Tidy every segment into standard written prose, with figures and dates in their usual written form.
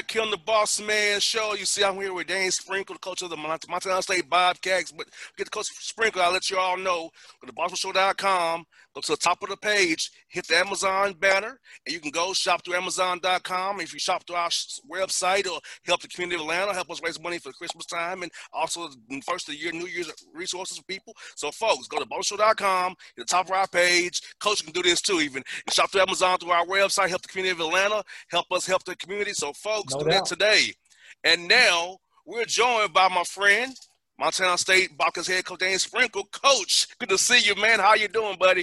back here on the Boss Man Show. You see, I'm here with Dane Sprinkle, the coach of the Montana State Bobcats. But get the coach Sprinkle, I'll let you all know. Go to bossmanshow.com. Go to the top of the page, hit the Amazon banner, and you can go shop through Amazon.com. If you shop through our website or help the community of Atlanta, help us raise money for Christmas time and also the first of the year, New Year's resources for people. So, folks, go to bossmanshow.com, hit the top of our page. Coach can do this too, even. You shop through Amazon through our website, help the community of Atlanta, help us help the community. So, folks, do that today. And now we're joined by my friend, Montana State Bobcats head coach Dane Sprinkle. Coach, good to see you, man. How you doing, buddy?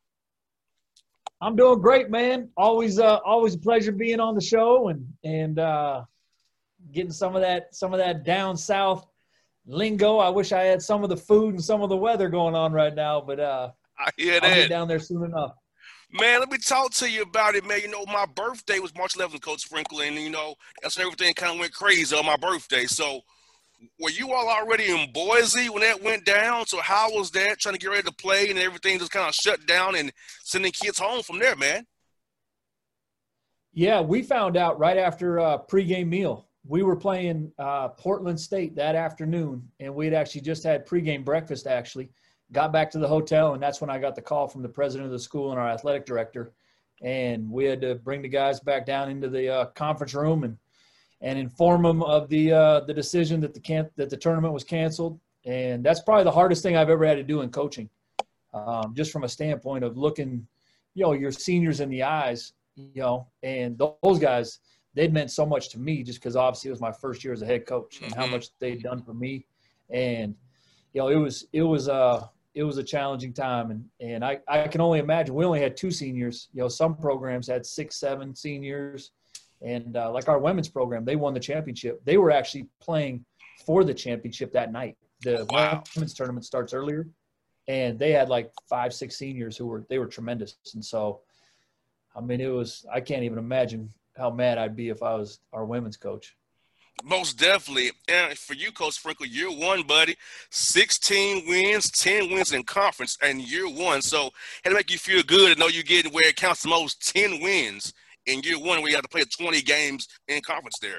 I'm doing great, man. Always a pleasure being on the show and getting some of that down south lingo. I wish I had some of the food and some of the weather going on right now, but I hear that. I'll get down there soon enough. Man, let me talk to you about it, man. You know, my birthday was March 11th, Coach Sprinkle, and, you know, that's when everything kind of went crazy on my birthday. So, were you all already in Boise when that went down? So, how was that, trying to get ready to play and everything just kind of shut down and sending kids home from there, man? Yeah, we found out right after pregame meal. We were playing Portland State that afternoon, and we had actually just had pregame breakfast, actually. Got back to the hotel, and that's when I got the call from the president of the school and our athletic director. And we had to bring the guys back down into the conference room and inform them of the decision that the tournament was canceled. And that's probably the hardest thing I've ever had to do in coaching, just from a standpoint of looking, you know, your seniors in the eyes, you know, and those guys, they'd meant so much to me just because obviously it was my first year as a head coach and how much they'd done for me. And, you know, it was a challenging time. And I can only imagine we only had 2 seniors. You know, some programs had 6, 7 seniors. And like our women's program, they won the championship. They were actually playing for the championship that night. The women's tournament starts earlier. And they had like 5, 6 seniors who were tremendous. And so, I mean, I can't even imagine how mad I'd be if I was our women's coach. Most definitely. And for you, Coach Sprinkle, year one, buddy, 16 wins, 10 wins in conference and year one. So had to make you feel good to know you're getting where it counts the most, 10 wins in year one, where you have to play 20 games in conference there.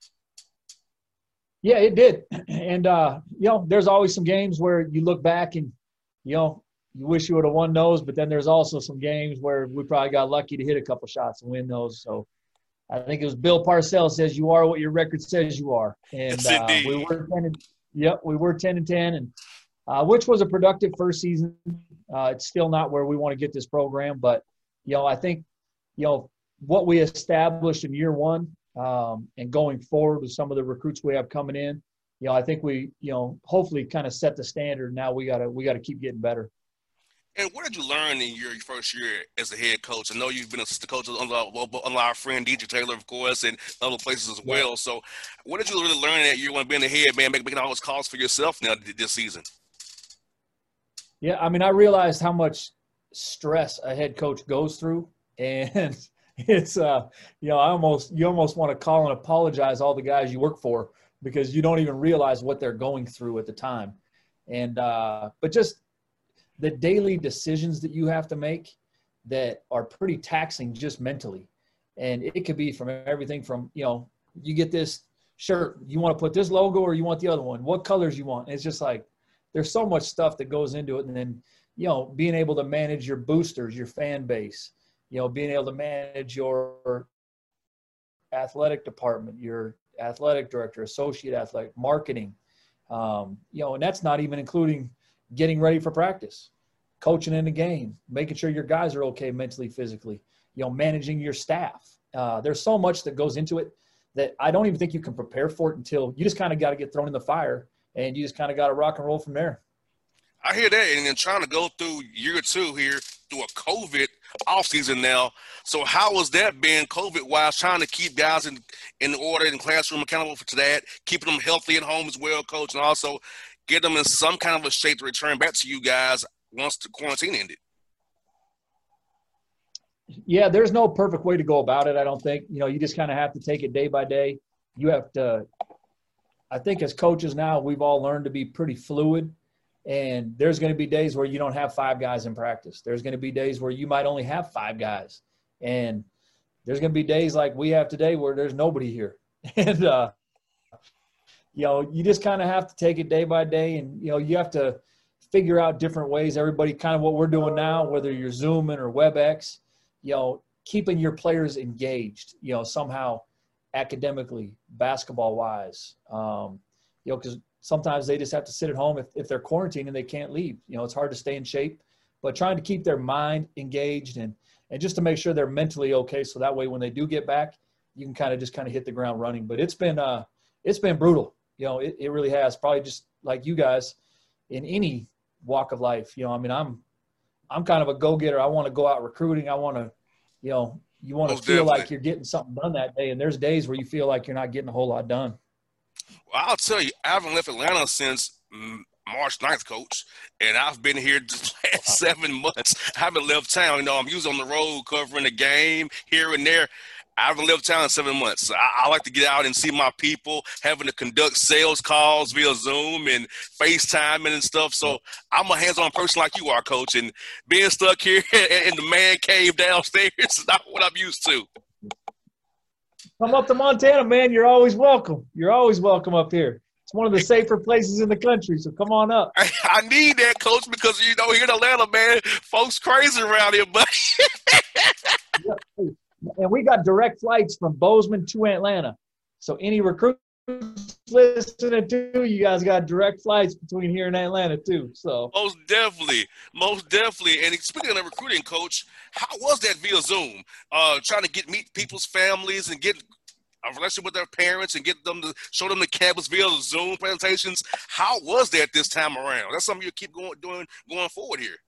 Yeah, it did. And, you know, there's always some games where you look back and, you know, you wish you would have won those, but then there's also some games where we probably got lucky to hit a couple shots and win those. So I think it was Bill Parcells says you are what your record says you are. And we were 10-10, and which was a productive first season. It's still not where we want to get this program, but, you know, I think, you know, what we established in year one and going forward with some of the recruits we have coming in, you know, I think we, you know, hopefully kind of set the standard. Now we gotta keep getting better. And what did you learn in your first year as a head coach? I know you've been assistant coach under our friend DJ Taylor, of course, and other places as well. So what did you really learn that year when being the head man, making all those calls for yourself now this season? Yeah, I mean, I realized how much stress a head coach goes through. And it's, you know, you almost want to call and apologize all the guys you work for because you don't even realize what they're going through at the time. And but just the daily decisions that you have to make that are pretty taxing just mentally. And it could be from everything from, you know, you get this shirt, you want to put this logo or you want the other one, what colors you want. And it's just like, there's so much stuff that goes into it. And then, you know, being able to manage your boosters, your fan base, you know, being able to manage your athletic department, your athletic director, associate athletic, marketing, you know, and that's not even including getting ready for practice, coaching in the game, making sure your guys are okay mentally, physically, you know, managing your staff. There's so much that goes into it that I don't even think you can prepare for it until you just kind of got to get thrown in the fire and you just kind of got to rock and roll from there. I hear that. And then trying to go through year 2 here through a COVID offseason now. So how was that been COVID-wise, trying to keep guys in order in the classroom, accountable for that, keeping them healthy at home as well, Coach, and also get them in some kind of a shape to return back to you guys once the quarantine ended? Yeah, there's no perfect way to go about it, I don't think. You know, you just kind of have to take it day by day. You have to – I think as coaches now, we've all learned to be pretty fluid. And there's going to be days where you don't have 5 guys in practice. There's going to be days where you might only have 5 guys. And there's going to be days like we have today where there's nobody here. And, you just kind of have to take it day by day, and, you have to figure out different ways. Everybody kind of what we're doing now, whether you're Zooming or WebEx, keeping your players engaged, somehow academically, basketball wise, because sometimes they just have to sit at home if they're quarantined and they can't leave. It's hard to stay in shape, but trying to keep their mind engaged and just to make sure they're mentally okay. So that way, when they do get back, you can kind of hit the ground running. But it's been brutal. It really has, probably just like you guys in any walk of life. I'm kind of a go-getter. I want to go out recruiting. I want to, you want to Most feel definitely. like you're getting something done that day. And there's days where you feel like you're not getting a whole lot done. Well, I'll tell you, I haven't left Atlanta since March 9th, Coach, and I've been here the last 7 months. I haven't left town. I'm usually on the road covering the game here and there. I haven't left town in 7 months. So I like to get out and see my people, having to conduct sales calls via Zoom and FaceTime and stuff. So I'm a hands-on person like you are, Coach, and being stuck here in the man cave downstairs is not what I'm used to. Come up to Montana, man. You're always welcome. You're always welcome up here. It's one of the safer places in the country, so come on up. I need that, Coach, because, here in Atlanta, man, folks crazy around here, buddy. And we got direct flights from Bozeman to Atlanta. So any recruits listening to, you guys got direct flights between here and Atlanta too. So Most definitely. And speaking of recruiting, Coach, how was that via Zoom? Trying to meet people's families and get a relationship with their parents and get them to show them the campus via Zoom presentations. How was that this time around? That's something you keep going forward here.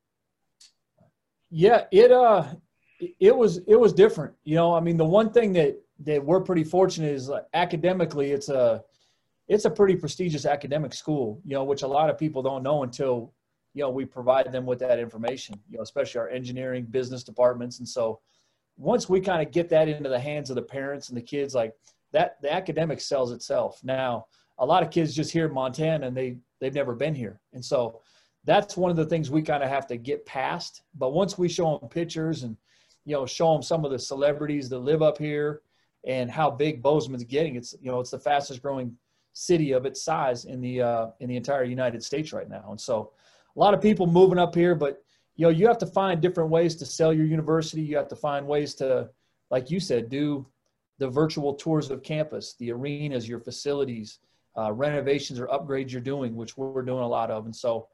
Yeah, it was different. The one thing that we're pretty fortunate is academically, it's a pretty prestigious academic school, which a lot of people don't know until, we provide them with that information, especially our engineering business departments. And so once we kind of get that into the hands of the parents and the kids like that, the academic sells itself. Now, a lot of kids just hear Montana and they've never been here. And so that's one of the things we kind of have to get past. But once we show them pictures and, show them some of the celebrities that live up here and how big Bozeman's getting, it's the fastest growing city of its size in the entire United States right now. And so a lot of people moving up here, but you have to find different ways to sell your university. You have to find ways to, like you said, do the virtual tours of campus, the arenas, your facilities, renovations or upgrades you're doing, which we're doing a lot of. And so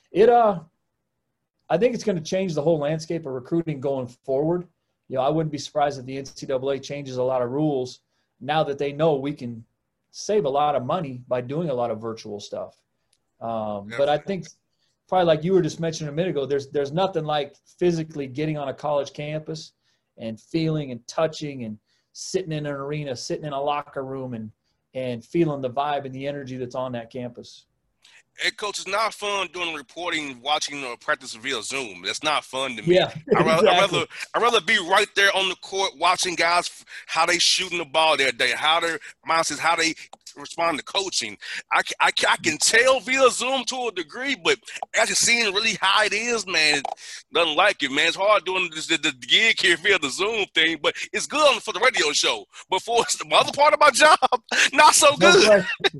I think it's going to change the whole landscape of recruiting going forward. I wouldn't be surprised if the NCAA changes a lot of rules now that they know we can save a lot of money by doing a lot of virtual stuff. But I think probably like you were just mentioning a minute ago, there's nothing like physically getting on a college campus and feeling and touching and sitting in an arena, sitting in a locker room and feeling the vibe and the energy that's on that campus. Hey, Coach, it's not fun doing reporting, watching practice via Zoom. That's not fun to me. Yeah, exactly. I'd rather be right there on the court watching guys, how they shooting the ball that day, how their mindsets, how they respond to coaching. I can tell via Zoom to a degree, but actually seeing really how it is, man, nothing like it, man. It's hard doing the gig here via the Zoom thing, but it's good for the radio show. But for the other part of my job, not so good.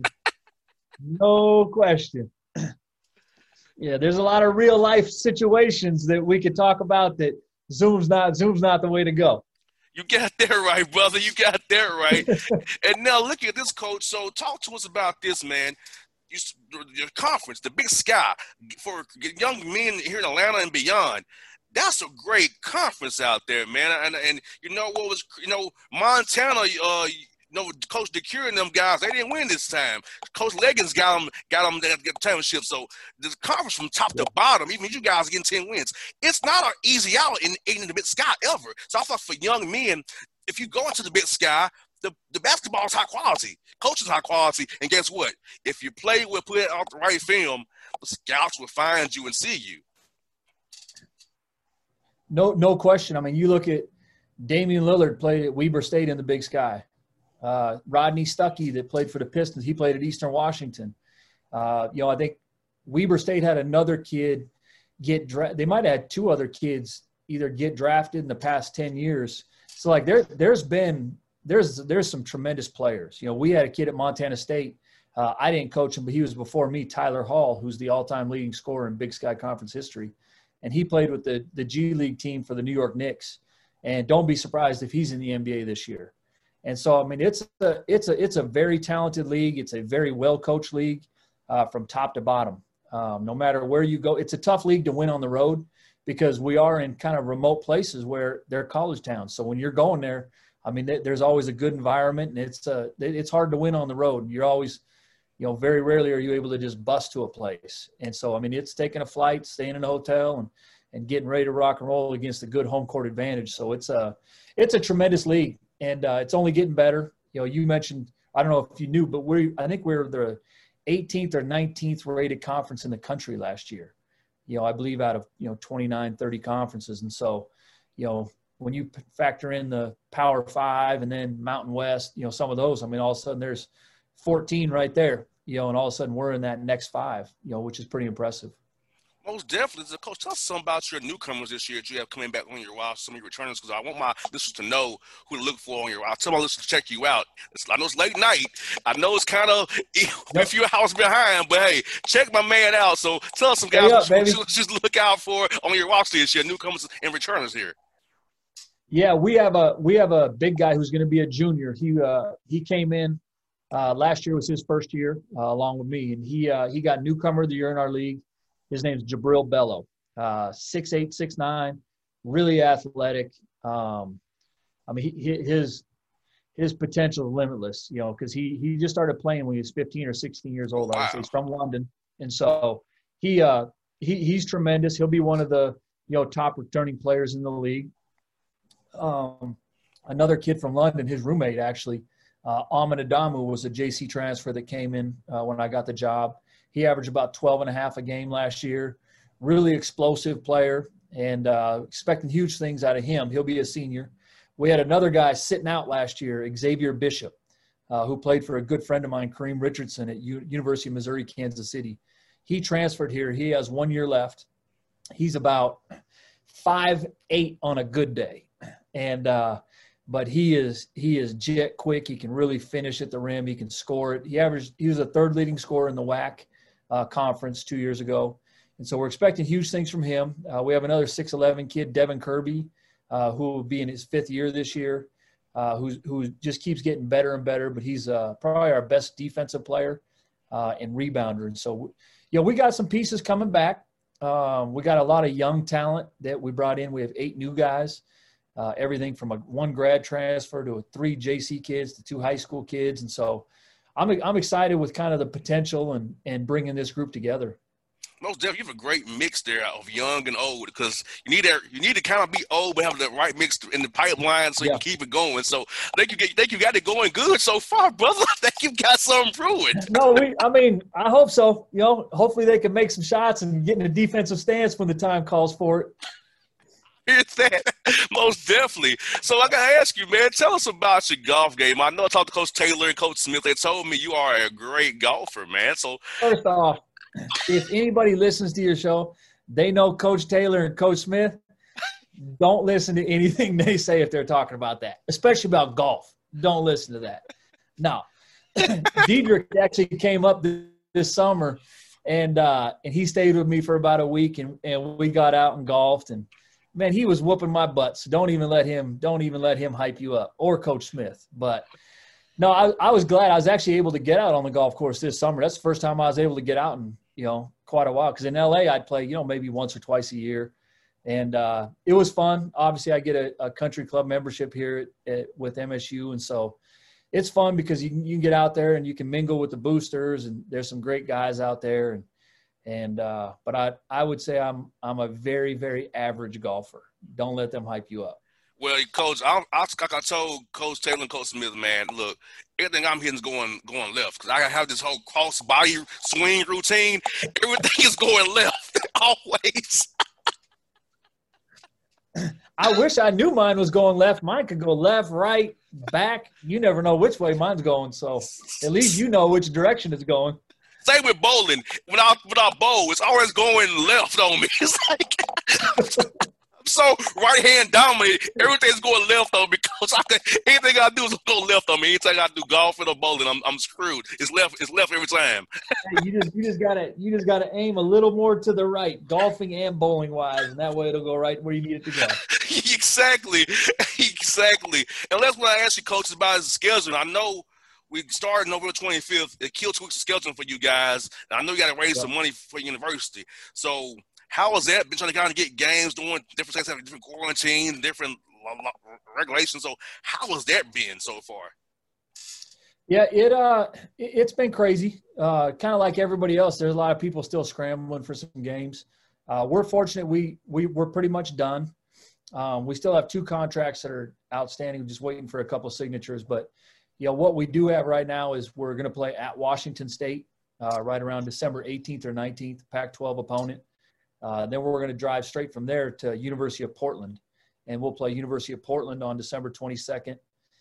No question. Yeah, there's a lot of real life situations that we could talk about that Zoom's not the way to go. You got that right, brother. You got that right. And now look at this, Coach. So talk to us about this, man. Your conference, the Big Sky, for young men here in Atlanta and beyond. That's a great conference out there, man. And Montana, Coach DeCure and them guys, they didn't win this time. Coach Leggins got them the championship. So the conference from top to bottom, even you guys getting 10 wins, it's not an easy out in the Big Sky ever. So I thought for young men, if you go into the Big Sky, the basketball is high quality, coach is high quality, and guess what? If you put out the right film, the scouts will find you and see you. No question. I mean, you look at Damian Lillard played at Weber State in the Big Sky. Rodney Stuckey that played for the Pistons, he played at Eastern Washington. I think Weber State had another kid get drafted. They might have had two other kids either get drafted in the past 10 years. So, like, there's been there's some tremendous players. You know, we had a kid at Montana State. I didn't coach him, but he was before me, Tyler Hall, who's the all-time leading scorer in Big Sky Conference history. And he played with the G League team for the New York Knicks. And don't be surprised if he's in the NBA this year. And so, I mean, it's a very talented league. It's a very well-coached league from top to bottom. No matter where you go, it's a tough league to win on the road because we are in kind of remote places where they're college towns. So when you're going there, I mean, there's always a good environment, and it's hard to win on the road. You're always, you know, very rarely are you able to just bus to a place. And so, I mean, it's taking a flight, staying in a hotel, and getting ready to rock and roll against a good home court advantage. So it's a tremendous league, and it's only getting better. You know, you mentioned, I don't know if you knew, but I think we're the 18th or 19th rated conference in the country last year. You know, I believe out of, 29, 30 conferences. And so, you know, when you factor in the Power Five and then Mountain West, some of those, I mean, all of a sudden there's 14 right there, and all of a sudden we're in that next five, which is pretty impressive. Most definitely. So, Coach, tell us something about your newcomers this year that you have coming back on your roster, some of your returners, because I want my listeners to know who to look for on your roster. I'll tell my listeners to check you out. I know it's late night. I know it's kind of a few hours behind, but, hey, check my man out. So tell us some guys what you just look out for on your roster this year, newcomers and returners here. Yeah, we have a big guy who's going to be a junior. He came in last year was his first year along with me, and he got newcomer of the year in our league. His name's Jabril Bello, 6'8", 6'9", really athletic. I mean, his potential is limitless, because he just started playing when he was 15 or 16 years old. Wow. He's from London, and so he's tremendous. He'll be one of the top returning players in the league. Another kid from London, his roommate actually, Amin Adamu, was a JC transfer that came in when I got the job. He averaged about 12.5 a game last year. Really explosive player, and expecting huge things out of him. He'll be a senior. We had another guy sitting out last year, Xavier Bishop, who played for a good friend of mine, Kareem Richardson, at University of Missouri, Kansas City. He transferred here. He has 1 year left. He's about 5'8" on a good day, and but he is jet quick. He can really finish at the rim. He can score it. He was a third leading scorer in the WAC conference 2 years ago. And so we're expecting huge things from him. We have another 6'11" kid, Devin Kirby, who will be in his fifth year this year, who just keeps getting better and better, but he's probably our best defensive player and rebounder. And so, we got some pieces coming back. We got a lot of young talent that we brought in. We have 8 new guys, everything from one grad transfer to 3 JC kids to 2 high school kids. And so I'm excited with kind of the potential and bringing this group together. Most definitely, you have a great mix there of young and old, because you need to kind of be old but have the right mix in the pipeline so you can keep it going. So I think you got it going good so far, brother. I think you've got something brewing. No, I hope so. Hopefully they can make some shots and get in a defensive stance when the time calls for it. It's that. Most definitely. So I got to ask you, man, tell us about your golf game. I know I talked to Coach Taylor and Coach Smith. They told me you are a great golfer, man. So first off, if anybody listens to your show, they know Coach Taylor and Coach Smith. Don't listen to anything they say if they're talking about that, especially about golf. Don't listen to that. No. Diedrich actually came up this summer, and he stayed with me for about a week, and we got out and golfed, and man, he was whooping my butt. So don't even let him hype you up, or Coach Smith. But no, I was glad I was actually able to get out on the golf course this summer. That's the first time I was able to get out in quite a while. Because in LA I'd play maybe once or twice a year, and it was fun. Obviously, I get a country club membership here with MSU, and so it's fun because you can get out there and you can mingle with the boosters, and there's some great guys out there. But I would say I'm a very, very average golfer. Don't let them hype you up. Well, Coach, like I told Coach Taylor and Coach Smith, man, look, everything I'm hitting is going left, because I have this whole cross body swing routine. Everything is going left always. I wish I knew mine was going left. Mine could go left, right, back. You never know which way mine's going, so at least you know which direction it's going. Same with bowling. When I bowl, it's always going left on me. It's like so right hand dominant. Everything's going left on me, Coach. Anything I do is go left on me. Anything I do golfing or bowling, I'm screwed. It's left every time. Hey, you just gotta aim a little more to the right, golfing and bowling wise, and that way it'll go right where you need it to go. Exactly. And that's what I asked you, Coach, about his schedule. I know we started November 25th. It killed 2 weeks of scheduling for you guys. And I know you got to raise some money for university. So how has that been, trying to kind of get games, doing different states having different quarantines, different regulations? So how has that been so far? Yeah, it's been crazy. Kind of like everybody else, there's a lot of people still scrambling for some games. We're fortunate we're pretty much done. We still have 2 contracts that are outstanding, just waiting for a couple of signatures. But, what we do have right now is we're going to play at Washington State right around December 18th or 19th, Pac-12 opponent. Then we're going to drive straight from there to University of Portland, and we'll play University of Portland on December 22nd.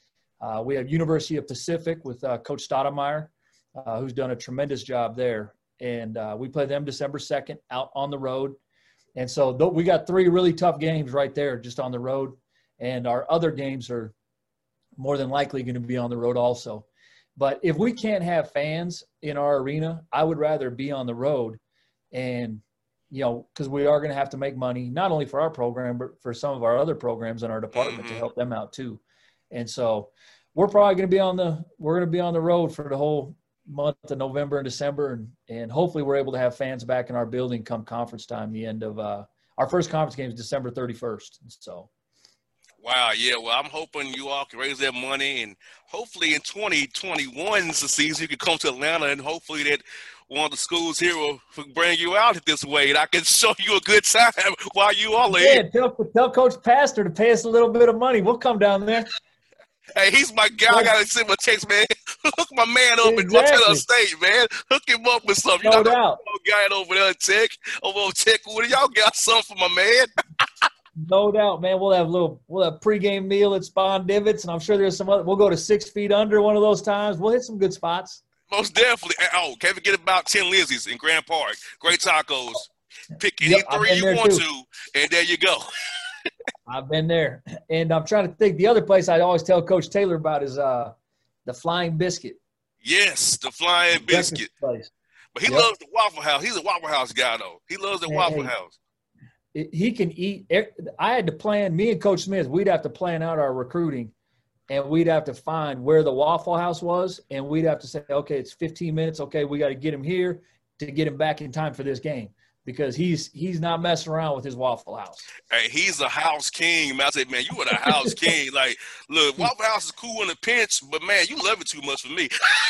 We have University of Pacific with Coach Stoudemire, who's done a tremendous job there. And we play them December 2nd out on the road. And so we got 3 really tough games right there just on the road. And our other games are more than likely going to be on the road also. But if we can't have fans in our arena, I would rather be on the road. And, because we are going to have to make money, not only for our program, but for some of our other programs in our department to help them out too. And so we're probably going to be on the road for the whole month of November and December. And hopefully we're able to have fans back in our building come conference time. The end of our first conference game is December 31st. So. Wow, yeah. Well, I'm hoping you all can raise that money, and hopefully in 2021's the season you can come to Atlanta, and hopefully that one of the schools here will bring you out this way, and I can show you a good time while you all are here. Tell Coach Pastor to pay us a little bit of money. We'll come down there. Hey, he's my guy. I got to send him a text, man. Hook my man up in Montana State, man. Hook him up with something. No doubt. Guy over there in Tech, over on Tech. Y'all got something for my man. No doubt, man. We'll have pregame meal at Spawn Divots, and I'm sure there's some other. We'll go to 6 Feet Under one of those times. We'll hit some good spots. Most definitely. Oh, can't forget about Tin Lizzie's in Grand Park. Great tacos. Pick any 3 you want to, and there you go. I've been there, and I'm trying to think. The other place I always tell Coach Taylor about is the Flying Biscuit. Yes, the Flying Biscuit. Place. But he loves the Waffle House. He's a Waffle House guy, though. He loves the Waffle House. He can eat. I had to plan, me and Coach Smith, we'd have to plan out our recruiting, and we'd have to find where the Waffle House was, and we'd have to say, okay, it's 15 minutes. Okay, we got to get him here to get him back in time for this game, because he's not messing around with his Waffle House. Hey, he's a house king, man. I said, man, you are the house king. Like, look, Waffle House is cool in a pinch, but, man, you love it too much for me.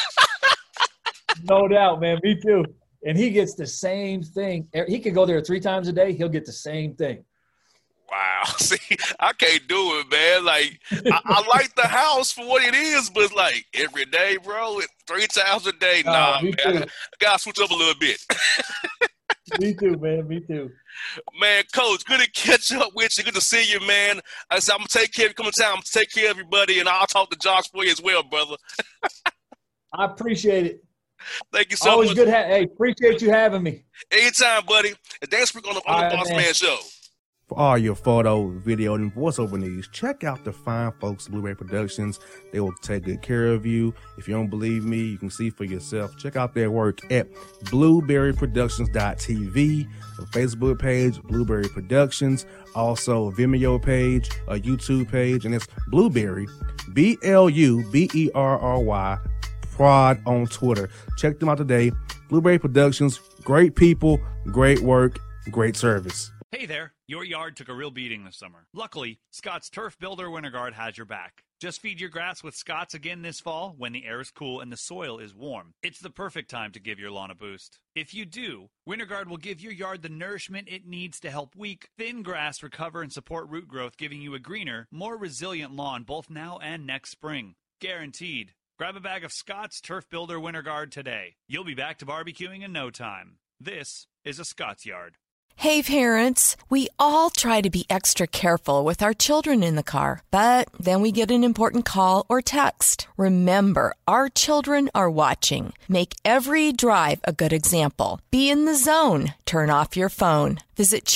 No doubt, man. Me too. And he gets the same thing. He can go there 3 times a day. He'll get the same thing. Wow. See, I can't do it, man. Like, I like the house for what it is, but it's like every day, bro, 3 times a day. Nah, man. I got to switch up a little bit. Me too, man. Me too. Man, Coach, good to catch up with you. Good to see you, man. I said, I'm going to take care of you. Come in town. I'm going to take care of everybody, and I'll talk to Josh for you as well, brother. I appreciate it. Thank you so Always much. Good. Hey, appreciate you having me. Anytime, buddy. And Dan Sprinkle on the Boss Man Show. For all your photo, video, and voiceover needs, check out the fine folks at Blueberry Productions. They will take good care of you. If you don't believe me, you can see for yourself. Check out their work at blueberryproductions.tv, the Facebook page, Blueberry Productions, also a Vimeo page, a YouTube page, and it's Blueberry, BLUBERRY, Prod on Twitter. Check them out today. Blueberry Productions, great people, great work, great service. Hey there, your yard took a real beating this summer. Luckily, Scott's Turf Builder WinterGuard has your back. Just feed your grass with Scott's again this fall when the air is cool and the soil is warm. It's the perfect time to give your lawn a boost. If you do, WinterGuard will give your yard the nourishment it needs to help weak, thin grass recover and support root growth, giving you a greener, more resilient lawn both now and next spring. Guaranteed. Grab a bag of Scott's Turf Builder WinterGuard today. You'll be back to barbecuing in no time. This is a Scott's Yard. Hey parents, we all try to be extra careful with our children in the car, but then we get an important call or text. Remember, our children are watching. Make every drive a good example. Be in the zone. Turn off your phone. Visit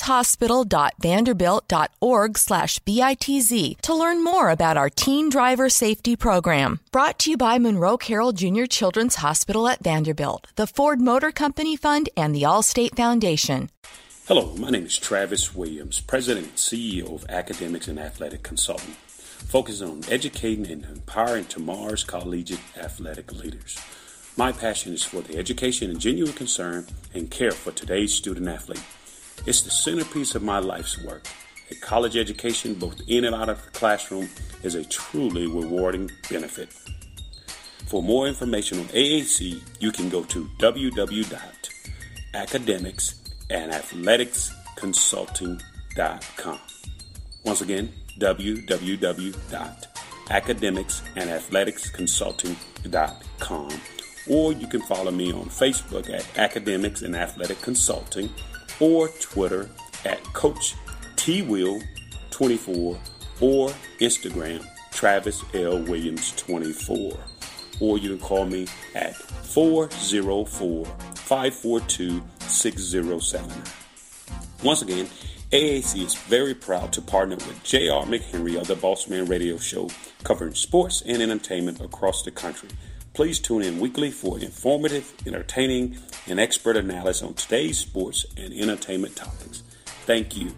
childrenshospital.vanderbilt.org/BITZ to learn more about our teen driver safety program. Brought to you by Monroe Carroll Jr. Children's Hospital at Vanderbilt, the Ford Motor Company Fund, and the Allstate Foundation. Hello, my name is Travis Williams, President and CEO of Academics and Athletic Consulting, focusing on educating and empowering tomorrow's collegiate athletic leaders. My passion is for the education and genuine concern and care for today's student athlete. It's the centerpiece of my life's work. A college education, both in and out of the classroom, is a truly rewarding benefit. For more information on AAC, you can go to www.academicsandathleticsconsulting.com. Once again, www.academicsandathleticsconsulting.com. Or you can follow me on Facebook at Academics and Athletic Consulting, or Twitter at Coach TWill24, or Instagram Travis L. Williams 24. Or you can call me at 404-542-6079. Once again, AAC is very proud to partner with J.R. McHenry of the Bossman Radio Show, covering sports and entertainment across the country. Please tune in weekly for informative, entertaining, and expert analysis on today's sports and entertainment topics. Thank you.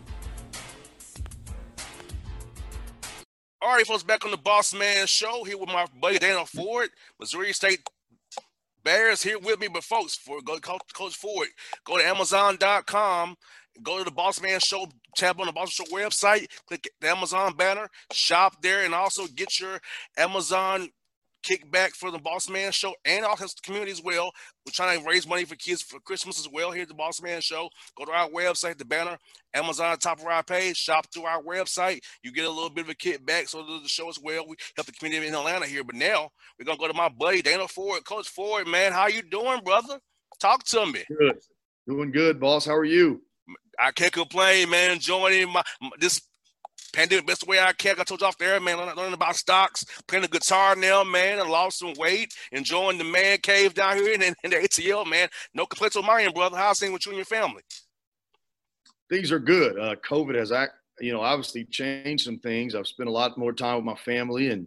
All right, folks, back on the Boss Man Show here with my buddy Dana Ford, Missouri State Bears here with me. But folks, for go Coach Ford, go to Amazon.com, go to the Boss Man Show tab on the Boss Man Show website, click the Amazon banner, shop there, and also get your Amazon kickback for the Boss Man Show and also the community as well. We're trying to raise money for kids for Christmas as well here at the Boss Man Show. Go to our website, the banner, Amazon at the top of our page, shop through our website. You get a little bit of a kickback, so does the show as well. We help the community in Atlanta here. But now we're going to go to my buddy, Dana Ford. Coach Ford, man, how you doing, brother? Talk to me. Good. Doing good, boss. How are you? I can't complain, man. Enjoying this pandemic best way I can. I told you off the air, man, learning about stocks, playing the guitar now, man. I lost some weight, enjoying the man cave down here in the ATL, man. No complaints on my end, brother. How's things with you and your family? Things are good. COVID has, obviously changed some things. I've spent a lot more time with my family, and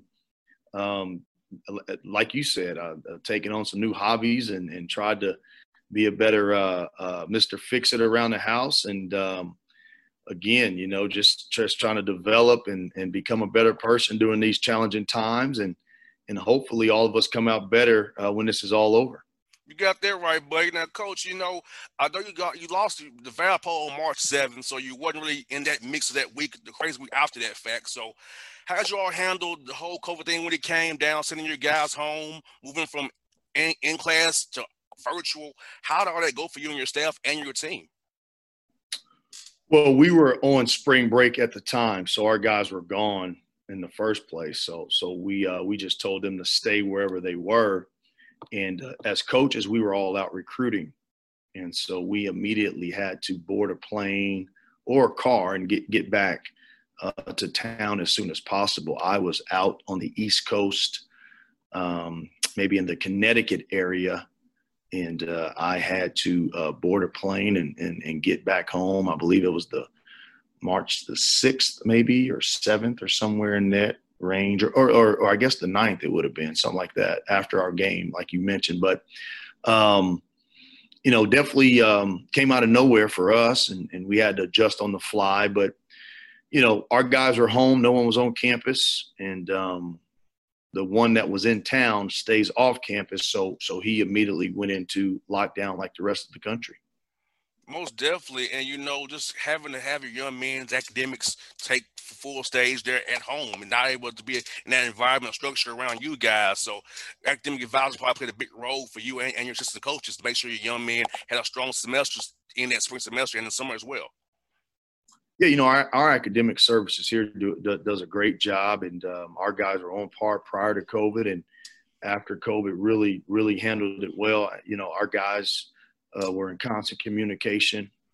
like you said, I've taken on some new hobbies and tried to be a better Mr. Fix-It around the house. And again, just trying to develop and become a better person during these challenging times, and hopefully all of us come out better when this is all over. You got that right, buddy. Now, Coach, I know you lost the Valpo on March 7th, so you wasn't really in that mix of that week, the crazy week after that fact. So how'd you all handle the whole COVID thing when it came down, sending your guys home, moving from in class to virtual? How did all that go for you and your staff and your team? Well, we were on spring break at the time, so our guys were gone in the first place. So we just told them to stay wherever they were. And as coaches, we were all out recruiting. And so we immediately had to board a plane or a car and get back to town as soon as possible. I was out on the East Coast, maybe in the Connecticut area. And I had to board a plane and get back home. I believe it was the March the 6th, maybe, or 7th, or somewhere in that range, or I guess the 9th it would have been, something like that, after our game, like you mentioned. But, definitely came out of nowhere for us, and we had to adjust on the fly. But, our guys were home. No one was on campus, and the one that was in town stays off campus, so he immediately went into lockdown like the rest of the country. Most definitely. And, just having to have your young men's academics take full stage there at home and not able to be in that environment structure around you guys. So academic advisors probably played a big role for you and your assistant coaches to make sure your young men had a strong semester in that spring semester and in the summer as well. Yeah, our academic services here does a great job, and our guys were on par prior to COVID, and after COVID really, really handled it well. Our guys were in constant communication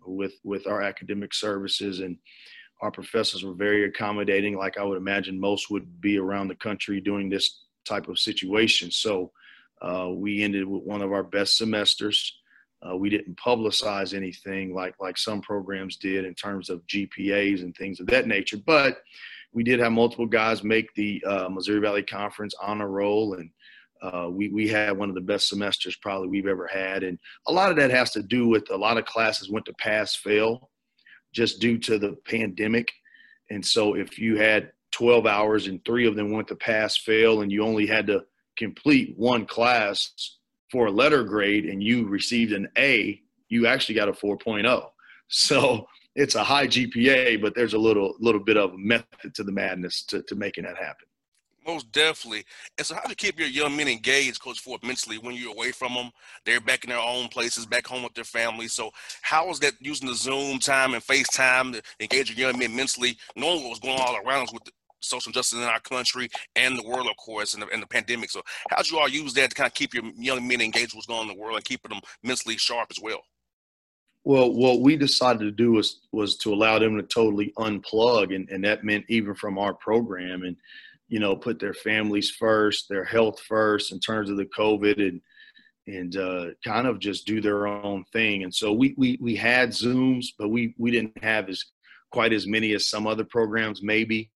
with our academic services, and our professors were very accommodating, like I would imagine most would be around the country during this type of situation. So we ended with one of our best semesters. We didn't publicize anything like some programs did in terms of GPAs and things of that nature, but we did have multiple guys make the Missouri Valley Conference honor roll, and we had one of the best semesters probably we've ever had. And a lot of that has to do with a lot of classes went to pass fail just due to the pandemic. And so if you had 12 hours and 3 of them went to pass fail, and you only had to complete one class for a letter grade and you received an A, you actually got a 4.0. So it's a high GPA, but there's a little bit of method to the madness to making that happen. Most definitely. And so how do you keep your young men engaged, Coach Ford, mentally when you're away from them? They're back in their own places, back home with their families. So how is that using the Zoom time and FaceTime to engage your young men mentally, knowing what was going on all around us with the social justice in our country and the world, of course, and the pandemic? So how did you all use that to kind of keep your young men engaged with what's going on in the world and keeping them mentally sharp as well? Well, what we decided to do was to allow them to totally unplug, and that meant even from our program, and put their families first, their health first in terms of the COVID, and kind of just do their own thing. And so we had Zooms, but we didn't have quite as many as some other programs maybe,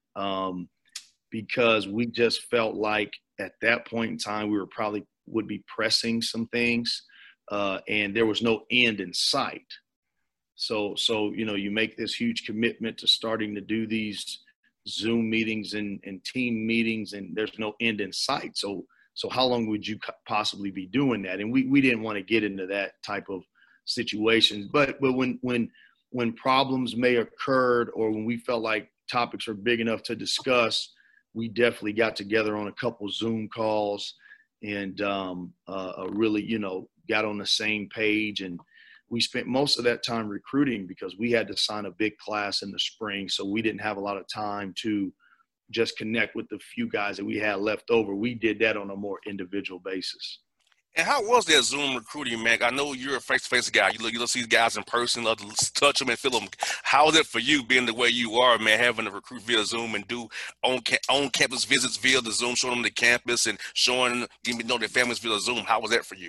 because we just felt like at that point in time we would be pressing some things. And there was no end in sight. So you make this huge commitment to starting to do these Zoom meetings and team meetings, and there's no end in sight. So how long would you possibly be doing that? And we didn't want to get into that type of situation. But when problems may occurred, or when we felt like topics are big enough to discuss, we definitely got together on a couple Zoom calls and really, got on the same page. And we spent most of that time recruiting because we had to sign a big class in the spring. So we didn't have a lot of time to just connect with the few guys that we had left over. We did that on a more individual basis. And how was that Zoom recruiting, man? I know you're a face-to-face guy. You look see these guys in person, love to touch them and feel them. How is it for you being the way you are, man, having to recruit via Zoom and do on-campus visits via the Zoom, showing them the campus and showing their families via Zoom? How was that for you?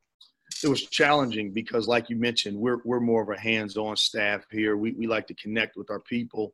It was challenging because, like you mentioned, we're more of a hands-on staff here. We like to connect with our people.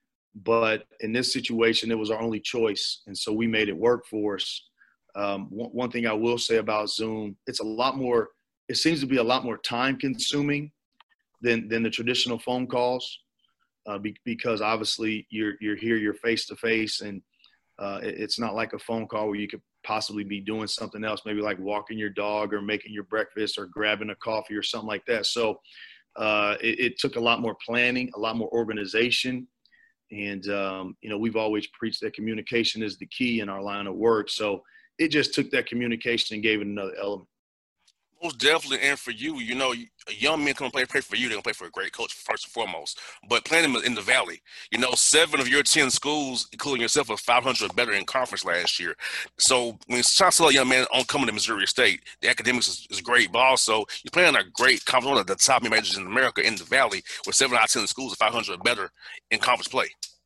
But in this situation, it was our only choice, and so we made it work for us. One thing I will say about Zoom, it seems to be a lot more time consuming than the traditional phone calls, because obviously you're here, you're face to face, and it's not like a phone call where you could possibly be doing something else, maybe like walking your dog or making your breakfast or grabbing a coffee or something like that. So it took a lot more planning, a lot more organization. And, we've always preached that communication is the key in our line of work. So it just took that communication and gave it another element. Most definitely. And for you, young men come and play for you. They're going to play for a great coach first and foremost. But playing them in the Valley, 7 of your 10 schools, including yourself, are 500 or better in conference last year. So when you're trying to tell a young man on coming to Missouri State, the academics is great, but also you're playing a great conference, one of the top majors in America in the Valley, where 7 out of 10 schools are 500 or better in conference play.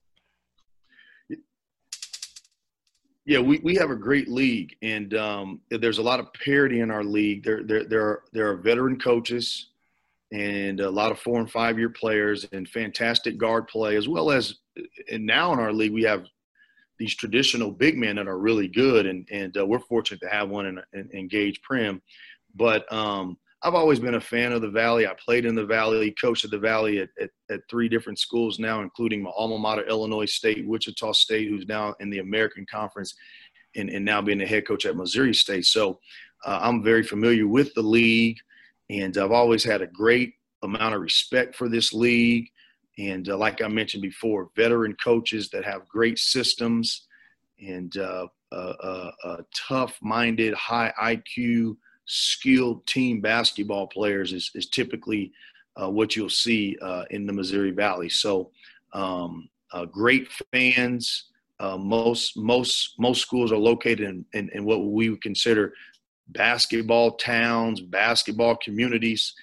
Yeah, we have a great league, and there's a lot of parity in our league. There are veteran coaches and a lot of 4- and 5-year players and fantastic guard play, as well as, and now in our league we have these traditional big men that are really good, and we're fortunate to have one in Gage Prim. But I've always been a fan of the Valley. I played in the Valley, coached at the Valley at 3 different schools now, including my alma mater, Illinois State, Wichita State, who's now in the American Conference, and now being the head coach at Missouri State. So I'm very familiar with the league, and I've always had a great amount of respect for this league. And like I mentioned before, veteran coaches that have great systems and tough-minded, high IQ, skilled team basketball players is typically what you'll see in the Missouri Valley. So great fans. Most schools are located in what we would consider basketball towns, basketball communities,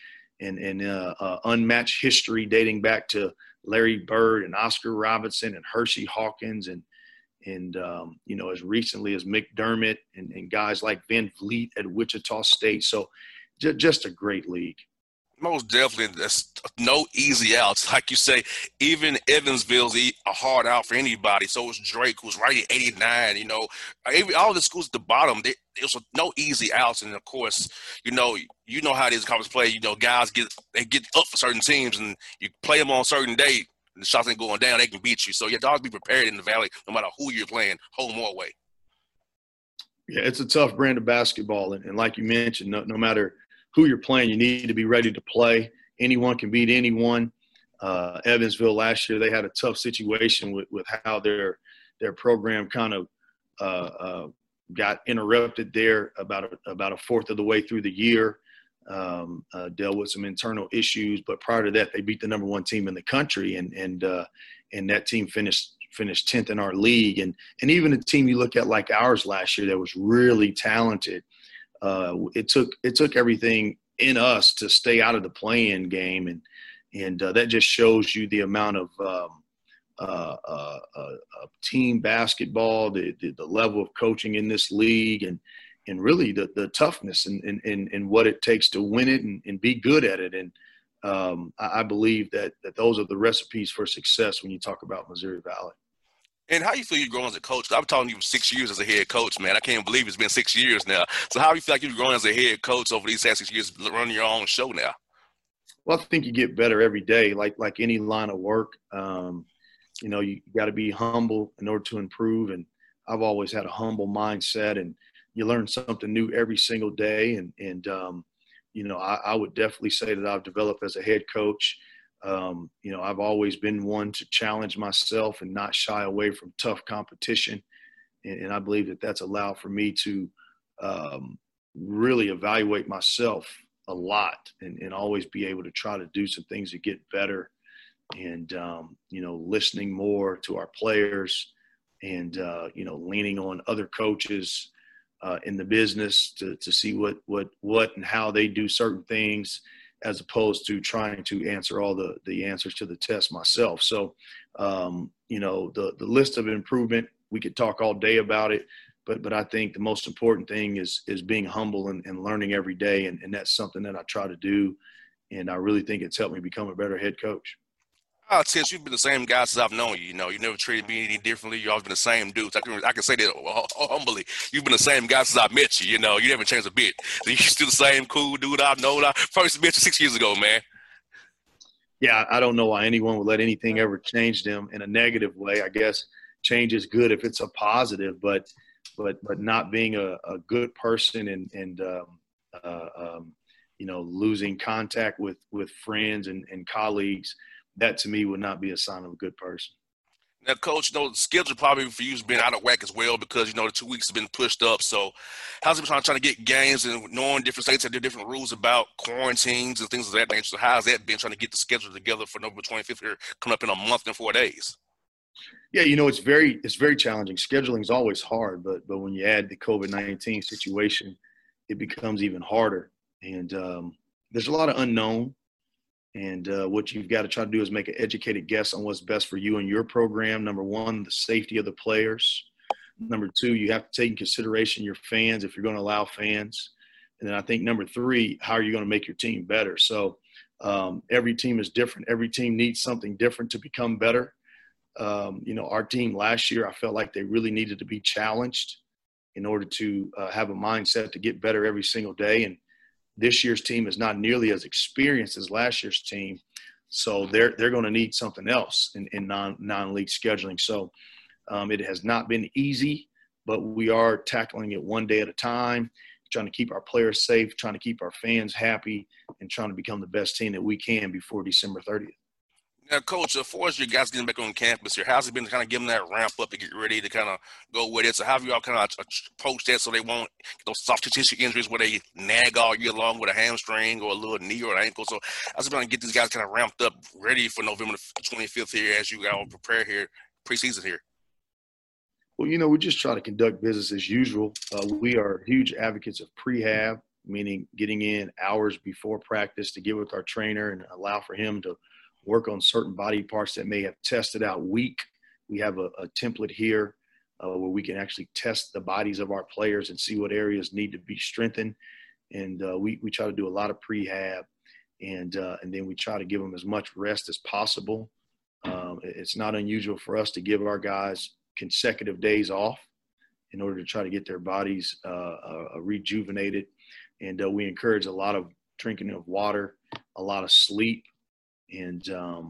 unmatched history dating back to Larry Bird and Oscar Robertson and Hershey Hawkins and as recently as McDermott and guys like Van Vliet at Wichita State. So just a great league. Most definitely. There's no easy outs. Like you say, even Evansville's a hard out for anybody. So is Drake, who's right at 89. All the schools at the bottom, there's no easy outs. And, of course, you know how it is in conference play. Guys get up for certain teams, and you play them on a certain day, and the shots ain't going down, they can beat you. So you have to always be prepared in the Valley, no matter who you're playing, home or away. Yeah, it's a tough brand of basketball. And like you mentioned, no matter – who you're playing, you need to be ready to play. Anyone can beat anyone. Evansville last year, they had a tough situation with how their program kind of got interrupted there about a fourth of the way through the year. Dealt with some internal issues, but prior to that, they beat the number one team in the country, and that team finished 10th in our league. And even a team you look at like ours last year that was really talented. It took everything in us to stay out of the play-in game, and that just shows you the amount of team basketball, the level of coaching in this league, and really the toughness and what it takes to win it and be good at it. And I believe that those are the recipes for success when you talk about Missouri Valley. And how you feel you're growing as a coach? I've talking to you for 6 years as a head coach, man. I can't believe it's been 6 years now. So how do you feel like you've grown as a head coach over these past 6 years, running your own show now? Well, I think you get better every day, like any line of work. You got to be humble in order to improve. And I've always had a humble mindset, and you learn something new every single day. I would definitely say that I've developed as a head coach. I've always been one to challenge myself and not shy away from tough competition. And I believe that that's allowed for me to really evaluate myself a lot and always be able to try to do some things to get better and, listening more to our players and, leaning on other coaches in the business to see what and how they do certain things, as opposed to trying to answer all the answers to the test myself. So, the list of improvement, we could talk all day about it, but I think the most important thing is being humble and learning every day. And that's something that I try to do. And I really think it's helped me become a better head coach. Since you've been the same guy since I've known you, you never treated me any differently. You've always been the same dude. I can say that humbly. You've been the same guy since I met you. You never changed a bit. You're still the same cool dude I've known. I first met you 6 years ago, man. Yeah, I don't know why anyone would let anything ever change them in a negative way. I guess change is good if it's a positive, but not being a good person and losing contact with friends and colleagues, that to me would not be a sign of a good person. Now, Coach, the schedule probably for you has been out of whack as well because, the 2 weeks have been pushed up. So how's it been trying to get games and knowing different states have their different rules about quarantines and things of that nature? So how's that been trying to get the schedule together for November 25th here coming up in a month and 4 days? Yeah, it's very challenging. Scheduling is always hard, but when you add the COVID-19 situation, it becomes even harder. And there's a lot of unknown. And what you've got to try to do is make an educated guess on what's best for you and your program. Number one, the safety of the players. Number two, you have to take in consideration your fans if you're going to allow fans. And then I think number three, how are you going to make your team better? So every team is different. Every team needs something different to become better. Our team last year, I felt like they really needed to be challenged in order to have a mindset to get better every single day. And this year's team is not nearly as experienced as last year's team, so they're going to need something else in non-league scheduling. So it has not been easy, but we are tackling it one day at a time, trying to keep our players safe, trying to keep our fans happy, and trying to become the best team that we can before December 30th. Now, Coach, as far as you guys getting back on campus here, how's it been to kind of give them that ramp up to get ready to kind of go with it? So how have you all kind of approached that so they won't get those soft tissue injuries where they nag all year long with a hamstring or a little knee or an ankle? So how's it been to get these guys kind of ramped up, ready for November 25th here as you all prepare here, preseason here? Well, we just try to conduct business as usual. We are huge advocates of prehab meaning getting in hours before practice to get with our trainer and allow for him to work on certain body parts that may have tested out weak. We have a template here where we can actually test the bodies of our players and see what areas need to be strengthened. And we try to do a lot of prehab, and then we try to give them as much rest as possible. It's not unusual for us to give our guys consecutive days off in order to try to get their bodies rejuvenated. And we encourage a lot of drinking of water, a lot of sleep. And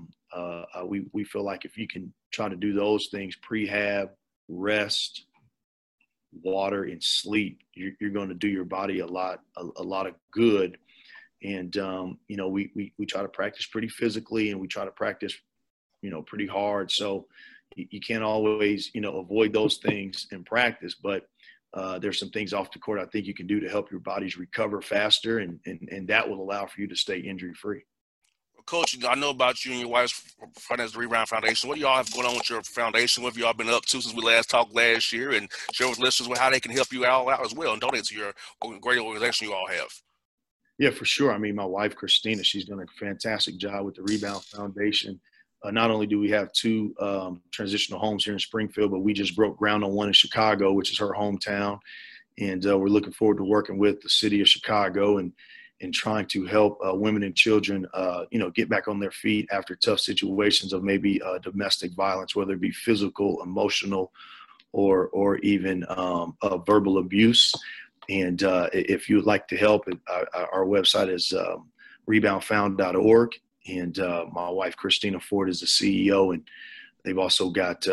we feel like if you can try to do those things, prehab, rest, water, and sleep, you're going to do your body a lot of good. And, we try to practice pretty physically, and we try to practice, pretty hard. So you can't always, avoid those things in practice, but there's some things off the court I think you can do to help your bodies recover faster, and that will allow for you to stay injury-free. Coach, I know about you and your wife's Financial Rebound Foundation. What do y'all have going on with your foundation? What have y'all been up to since we last talked last year? And share with listeners how they can help you out as well and donate to your great organization you all have. Yeah, for sure. I mean, my wife, Christina, she's done a fantastic job with the Rebound Foundation. Not only do we have 2 transitional homes here in Springfield, but we just broke ground on one in Chicago, which is her hometown. And we're looking forward to working with the city of Chicago and trying to help women and children, get back on their feet after tough situations of maybe domestic violence, whether it be physical, emotional, or even verbal abuse. And if you would like to help, our website is reboundfound.org. And my wife, Christina Ford, is the CEO, and they've also got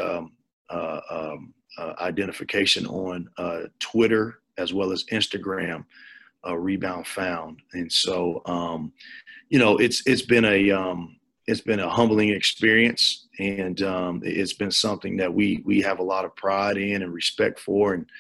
identification on Twitter as well as Instagram, Rebound Found. And so, it's been a humbling experience, and it's been something that we have a lot of pride in and respect for, and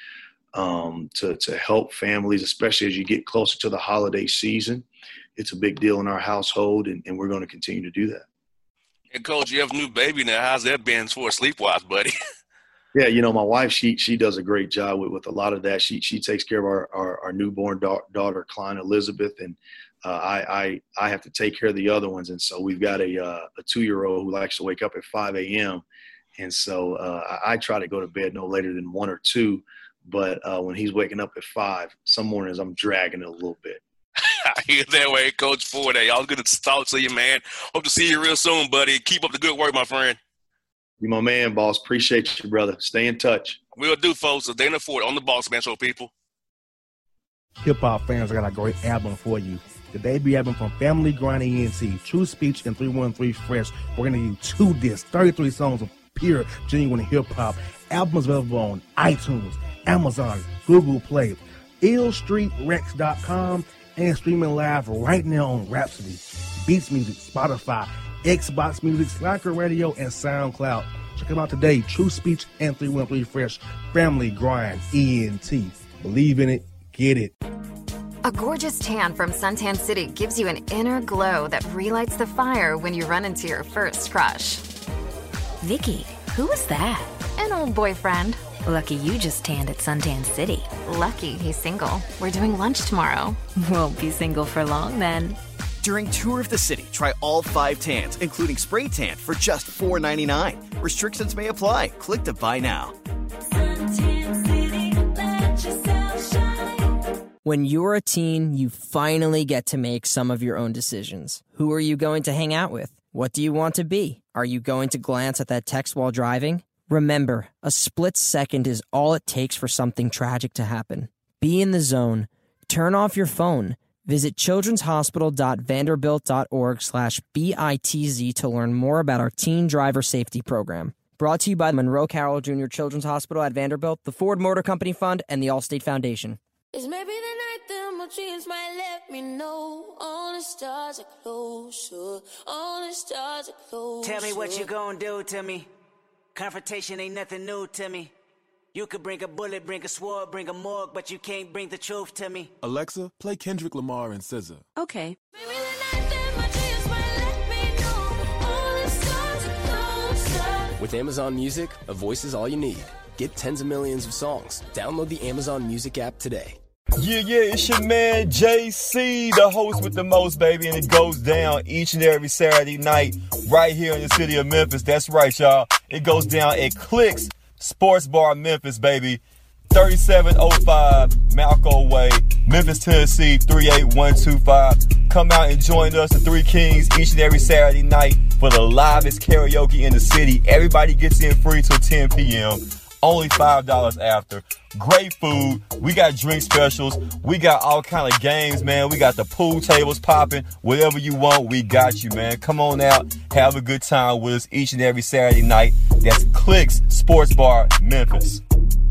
to help families, especially as you get closer to the holiday season. It's a big deal in our household, and we're going to continue to do that. And Coach, you have a new baby now. How's that been for sleep-wise, buddy? Yeah, my wife, she does a great job with a lot of that. She takes care of our newborn daughter, Klein Elizabeth, and I have to take care of the other ones. And so we've got a 2-year-old who likes to wake up at 5 a.m. And so I try to go to bed no later than 1 or 2. But when he's waking up at 5, some mornings I'm dragging it a little bit. I hear that way, Coach Ford. Y'all good to talk to you, man. Hope to see you real soon, buddy. Keep up the good work, my friend. You my man, boss. Appreciate you, brother. Stay in touch. We'll do, folks. So Dana Ford on the Boss Man Show, people. Hip-hop fans, I got a great album for you. The debut album from Family Grind ENT, True Speech and 313 Fresh. We're going to give you 2 discs, 33 songs of pure, genuine hip-hop. Album is available on iTunes, Amazon, Google Play, illstreetrex.com, and streaming live right now on Rhapsody, Beats Music, Spotify, Xbox Music, Slacker Radio, and SoundCloud. Check them out today. True Speech and 313 Fresh. Family Grind ENT. Believe in it. Get it. A gorgeous tan from Suntan City gives you an inner glow that relights the fire when you run into your first crush. Vicky, who was that? An old boyfriend. Lucky you just tanned at Suntan City. Lucky he's single. We're doing lunch tomorrow. Won't be single for long then. During Tour of the City, try all 5 tans, including spray tan, for just $4.99. Restrictions may apply. Click to buy now. Suntan City, let yourself shine. When you're a teen, you finally get to make some of your own decisions. Who are you going to hang out with? What do you want to be? Are you going to glance at that text while driving? Remember, a split second is all it takes for something tragic to happen. Be in the zone. Turn off your phone. Visit childrenshospital.vanderbilt.org/BITZ to learn more about our teen driver safety program. Brought to you by the Monroe Carroll Jr. Children's Hospital at Vanderbilt, the Ford Motor Company Fund, and the Allstate Foundation. It's maybe the night that my dreams might let me know. All the stars are closer. All the stars are closer. Tell me what you gonna do to me. Confrontation ain't nothing new to me. You could bring a bullet, bring a sword, bring a morgue, but you can't bring the truth to me. Alexa, play Kendrick Lamar and SZA. Okay. Maybe the night that my dreams might let me know. All the stars are closer. With Amazon Music, a voice is all you need. Get tens of millions of songs. Download the Amazon Music app today. Yeah, it's your man JC, the host with the most, baby, and it goes down each and every Saturday night right here in the city of Memphis. That's right, y'all. It goes down at Clicks Sports Bar Memphis, baby. 3705 Malco Way, Memphis, Tennessee, 38125. Come out and join us, the Three Kings, each and every Saturday night for the livest karaoke in the city. Everybody gets in free till 10 p.m. Only $5 after. Great food. We got drink specials. We got all kind of games, man. We got the pool tables popping. Whatever you want, we got you, man. Come on out. Have a good time with us each and every Saturday night. That's Clicks Sports Bar, Memphis.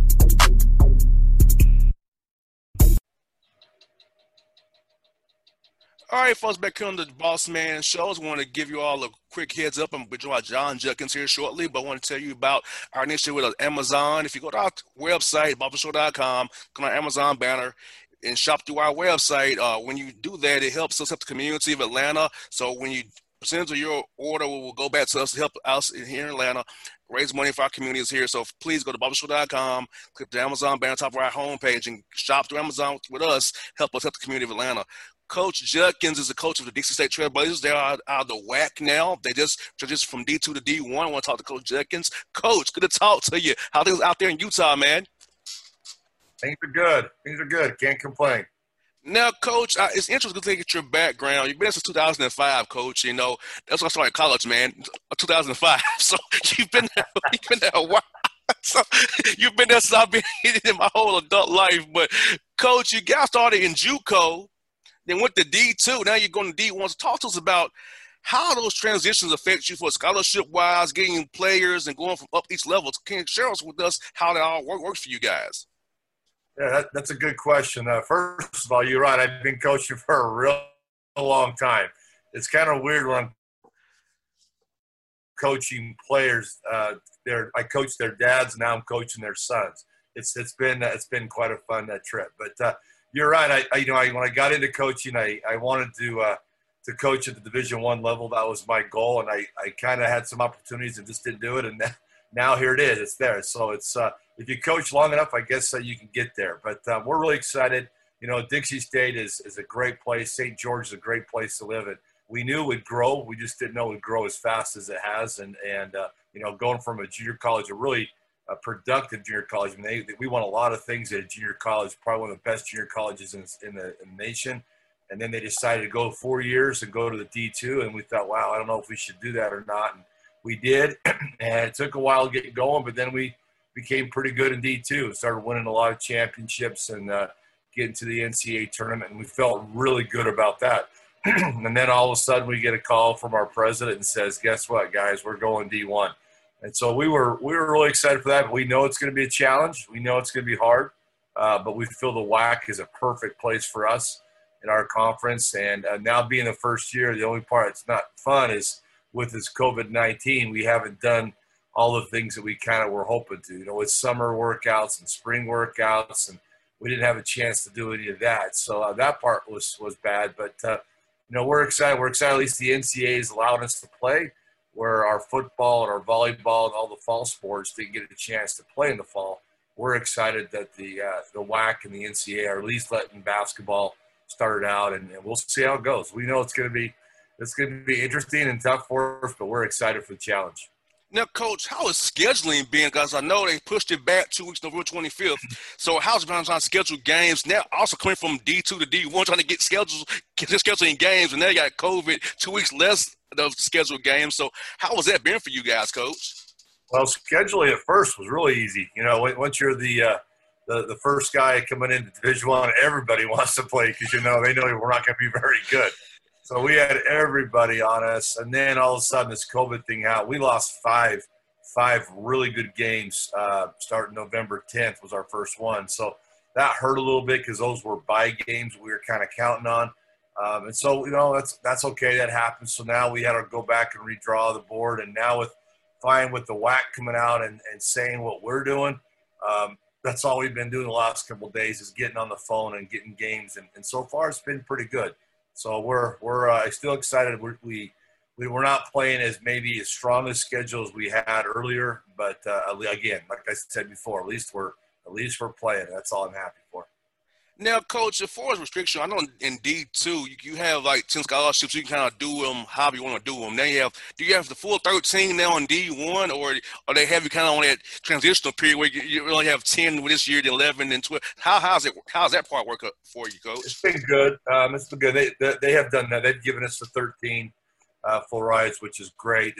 All right, folks, back here on the Boss Man Show. I just want to give you all a quick heads up. I'm going to join by John Judkins here shortly, but I want to tell you about our initiative with Amazon. If you go to our website, BobBarberShow.com, click on our Amazon banner, and shop through our website, when you do that, it helps us help the community of Atlanta. So when you percentage of your order will go back to us to help us here in Atlanta raise money for our communities here. So please go to BobBarberShow.com, click the Amazon banner on top of our homepage, and shop through Amazon with us. Help us help the community of Atlanta. Coach Judkins is the coach of the Dixie State Trailblazers. They're out of the WAC now. They just transitioned from D2 to D1. I want to talk to Coach Judkins. Coach, good to talk to you. How things out there in Utah, man? Things are good. Can't complain. Now, Coach, it's interesting to get your background. You've been there since 2005, Coach. You know, that's when I started college, man, 2005. So you've been there a while. So you've been there since I've been in my whole adult life. But, Coach, you got started in JUCO, then went to D2. Now you're going to D1. So talk to us about how those transitions affect you for scholarship-wise, getting players and going from up each level. Can you share with us how that all works for you guys? Yeah, that's a good question. First of all, you're right. I've been coaching for a real long time. It's kind of weird when I'm coaching players. I coach their dads, and now I'm coaching their sons. It's been quite a fun trip. But you're right. When I got into coaching, I wanted to coach at the Division I level. That was my goal, and I kind of had some opportunities and just didn't do it. And now here it is. It's there. So it's if you coach long enough, I guess you can get there. But we're really excited. You know, Dixie State is a great place. St. George is a great place to live in. We knew it would grow. We just didn't know it would grow as fast as it has. And going from a junior college, a really productive junior college. I mean, we won a lot of things at a junior college, probably one of the best junior colleges in the nation. And then they decided to go 4 years and go to the D2. And we thought, wow, I don't know if we should do that or not. And we did. And it took a while to get going, but then we became pretty good in D2. Started winning a lot of championships and getting to the NCAA tournament. And we felt really good about that. And then all of a sudden we get a call from our president and says, guess what, guys, we're going D1. And so we were really excited for that. But we know it's going to be a challenge. We know it's going to be hard. But we feel the WAC is a perfect place for us in our conference. And now being the first year, the only part that's not fun is with this COVID-19, we haven't done all the things that we kind of were hoping to. You know, with summer workouts and spring workouts, and we didn't have a chance to do any of that. So that part was bad. But, we're excited. We're excited at least the NCAA has allowed us to play, where our football and our volleyball and all the fall sports didn't get a chance to play in the fall. We're excited that the WAC and the NCAA are at least letting basketball start out, and we'll see how it goes. We know it's going to be interesting and tough for us, but we're excited for the challenge. Now, Coach, how is scheduling been? Because I know they pushed it back 2 weeks, November 25th. So how's it been trying to schedule games? Now, also coming from D2 to D1, trying to get scheduling games, and now you got COVID, 2 weeks less of scheduled games. So how has that been for you guys, Coach? Well, scheduling at first was really easy. You know, once you're the first guy coming into Division I, everybody wants to play because, they know we're not going to be very good. So we had everybody on us, and then all of a sudden this COVID thing out. We lost five really good games starting November 10th was our first one. So that hurt a little bit because those were bye games we were kind of counting on. And so, that's okay. That happens. So now we had to go back and redraw the board. And now with the WAC coming out and saying what we're doing, that's all we've been doing the last couple of days is getting on the phone and getting games. And so far it's been pretty good. So we're still excited. We're not playing as strong a schedule as we had earlier, but again, like I said before, at least we're playing. That's all I'm happy for. Now, Coach, as far as restriction, I know in D2 you have like 10 scholarships. You can kind of do them however you want to do them. Now do you have the full 13 now in D1, or they have you kind of on that transitional period where you only have 10 this year, the 11 and 12? How's that part work for you, Coach? It's been good. It's been good. They have done that. They've given us the 13 full rides, which is great.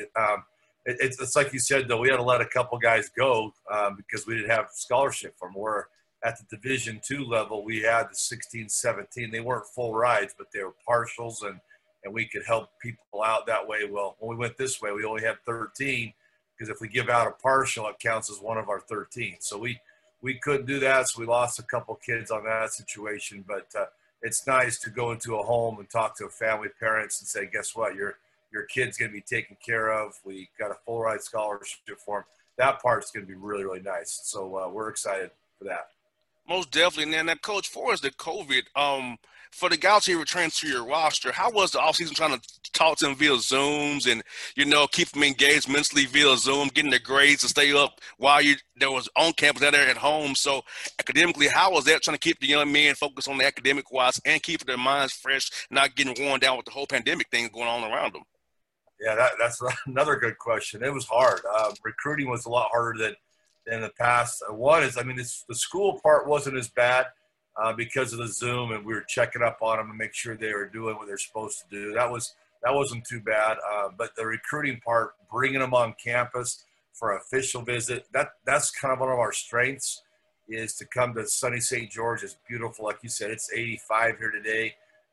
It's like you said, though, we had to let a couple guys go because we didn't have scholarship for them. We're at the Division II level, we had the 16, 17. They weren't full rides, but they were partials, and we could help people out that way. Well, when we went this way, we only had 13 because if we give out a partial, it counts as one of our 13. So we couldn't do that, so we lost a couple kids on that situation. But it's nice to go into a home and talk to a family, parents, and say, guess what, your kid's going to be taken care of. We got a full ride scholarship for him. That part's going to be really, really nice. So we're excited for that. Most definitely. And then, Coach, for us, the COVID, for the guys who return to your roster, how was the offseason trying to talk to them via Zooms and, keep them engaged mentally via Zoom, getting their grades to stay up while there was on campus and they're at home? So academically, how was that trying to keep the young men focused on the academic wise and keeping their minds fresh, not getting worn down with the whole pandemic thing going on around them? Yeah, that's another good question. It was hard. Recruiting was a lot harder than in the past. One is, the school part wasn't as bad because of the Zoom, and we were checking up on them to make sure they were doing what they're supposed to do. That wasn't too bad. But the recruiting part, bringing them on campus for an official visit, that's kind of one of our strengths, is to come to sunny St. George. It's beautiful. Like you said, it's 85 here today,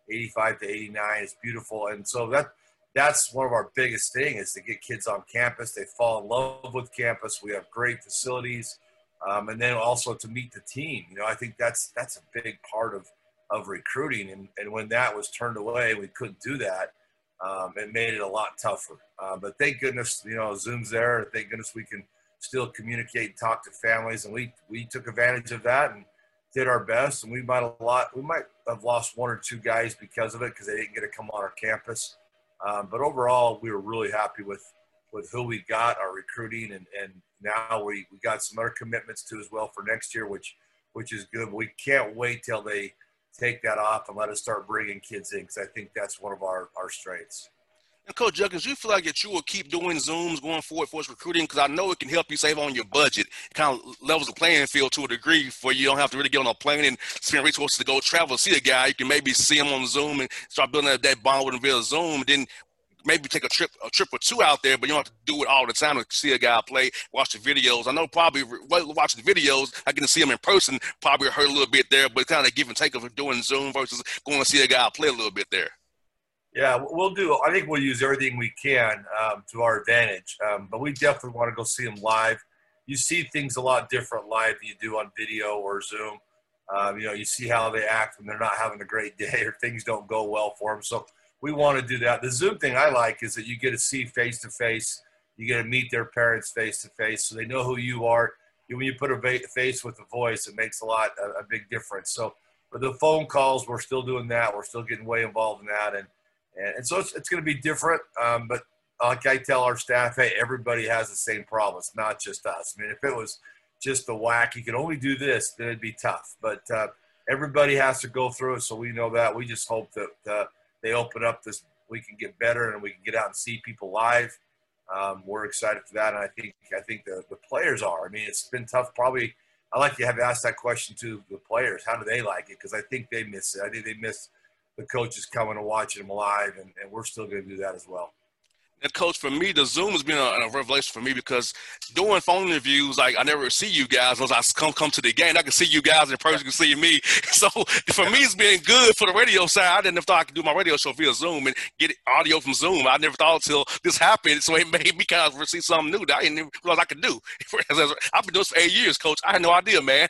85 to 89. It's beautiful. And so that's one of our biggest things, is to get kids on campus. They fall in love with campus. We have great facilities. And then also to meet the team. I think that's a big part of recruiting. And when that was turned away, we couldn't do that. It made it a lot tougher. But thank goodness, Zoom's there. Thank goodness we can still communicate and talk to families. And we took advantage of that and did our best. And we might have lost one or two guys because of it, because they didn't get to come on our campus. But overall, we were really happy with who we got, our recruiting, and now we got some other commitments too as well for next year, which is good. We can't wait till they take that off and let us start bringing kids in, because I think that's one of our strengths. And Coach Judkins, you feel like that you will keep doing Zooms going forward for us recruiting? Because I know it can help you save on your budget. It kind of levels the playing field to a degree for you don't have to really get on a plane and spend resources to go travel to see a guy. You can maybe see him on Zoom and start building that bond with him via Zoom. Then maybe take a trip or two out there, but you don't have to do it all the time to see a guy play, watch the videos. I know probably watching the videos, I get to see him in person, probably hurt a little bit there, but kind of give and take of doing Zoom versus going to see a guy play a little bit there. Yeah, I think we'll use everything we can to our advantage, but we definitely want to go see them live. You see things a lot different live than you do on video or Zoom. You see how they act when they're not having a great day or things don't go well for them. So we want to do that. The Zoom thing I like is that you get to see face-to-face. You get to meet their parents face-to-face, so they know who you are. When you put a face with a voice, it makes a big difference. So for the phone calls, we're still doing that. We're still getting way involved in that. And so it's going to be different. But like I tell our staff, hey, everybody has the same problem. It's not just us. If it was just the whack, you can only do this, then it'd be tough. But everybody has to go through it, so we know that. We just hope that they open up this, we can get better and we can get out and see people live. We're excited for that, and I think the players are. It's been tough. Probably, I like to have asked that question to the players. How do they like it? Because I think they miss it. I think they miss the coaches coming and watching them live, and we're still going to do that as well. And Coach, for me, the Zoom has been a revelation for me, because doing phone interviews, like I never see you guys unless I come to the game. I can see you guys in person, can see me. So for me, it's been good for the radio side. I didn't thought I could do my radio show via Zoom and get audio from Zoom. I never thought until this happened. So it made me kind of see something new that I didn't realize I could do. I've been doing this for 8 years, Coach. I had no idea, man.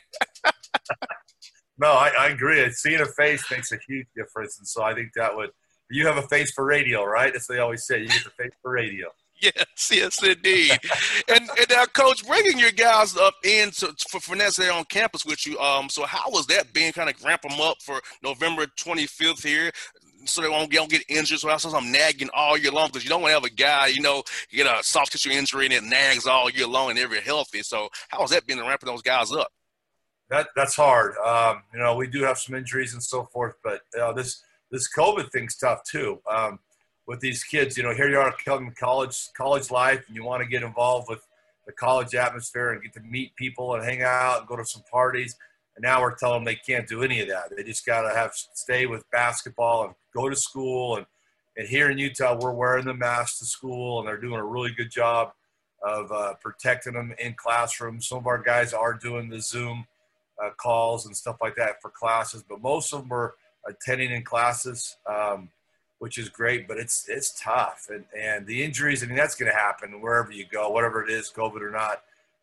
No, I agree. Seeing a face makes a huge difference. And so I think you have a face for radio, right? That's what they always say. You get the face for radio. Yes, indeed. and now, Coach, bringing your guys up in for Nets there on campus with you. So how was that being, kind of ramp them up for November 25th here, so they won't get injured? So I'm nagging all year long, because you don't want to have a guy, get a soft tissue injury and it nags all year long and they're healthy. So how was that being ramping those guys up? That's hard. We do have some injuries and so forth, but this COVID thing's tough too. With these kids, here you are coming college life, and you want to get involved with the college atmosphere and get to meet people and hang out and go to some parties. And now we're telling them they can't do any of that. They just got to stay with basketball and go to school. And here in Utah, we're wearing the mask to school, and they're doing a really good job of protecting them in classrooms. Some of our guys are doing the Zoom calls and stuff like that for classes, but most of them are attending in classes, which is great, but it's tough. And the injuries, that's going to happen wherever you go, whatever it is, COVID or not.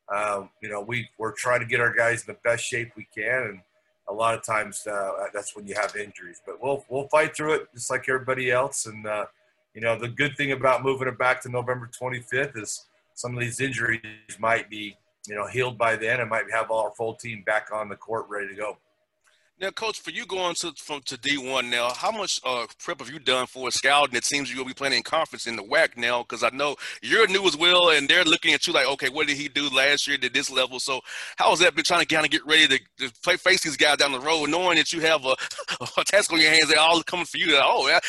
We're trying to get our guys in the best shape we can, and a lot of times that's when you have injuries. But we'll fight through it just like everybody else. And the good thing about moving it back to November 25th is some of these injuries might be healed by then, and might have our full team back on the court ready to go. Now, Coach, for you going to D1 now, how much prep have you done for scouting? It seems you'll be playing in conference in the WAC now, because I know you're new as well, and they're looking at you like, okay, what did he do last year at this level? So how has that been trying to kind of get ready to face these guys down the road, knowing that you have a task on your hands, they're all coming for you?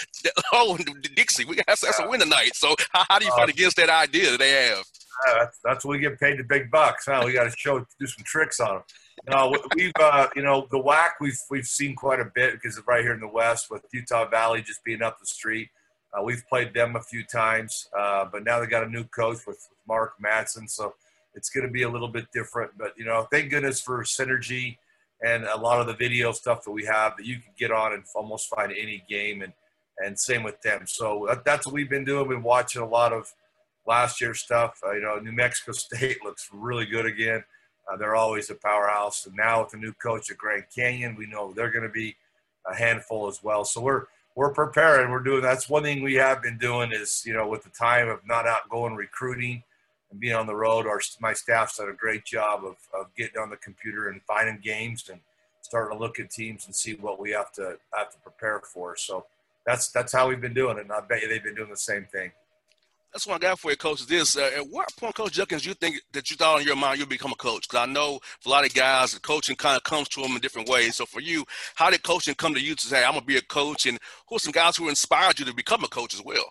Dixie, that's a win tonight. So how do you fight against that idea that they have? That's when we get paid the big bucks. Huh? We got to do some tricks on them. No, we've the WAC we've seen quite a bit because it's right here in the West with Utah Valley just being up the street. We've played them a few times, but now they got a new coach with Mark Madsen, so it's going to be a little bit different. But thank goodness for synergy and a lot of the video stuff that we have that you can get on and almost find any game, and same with them. So that's what we've been doing. We've been watching a lot of last year's stuff. New Mexico State looks really good again. They're always a powerhouse. And now with the new coach at Grand Canyon, we know they're going to be a handful as well. So we're preparing. We're doing – that's one thing we have been doing is, with the time of not out going recruiting and being on the road, my staff's done a great job of getting on the computer and finding games and starting to look at teams and see what we have to prepare for. So that's how we've been doing it, and I bet you they've been doing the same thing. That's what I got for you, Coach. At what point, Coach Judkins, you think that you thought in your mind you'd become a coach? Because I know for a lot of guys, the coaching kind of comes to them in different ways. So for you, how did coaching come to you to say, I'm going to be a coach? And who are some guys who inspired you to become a coach as well?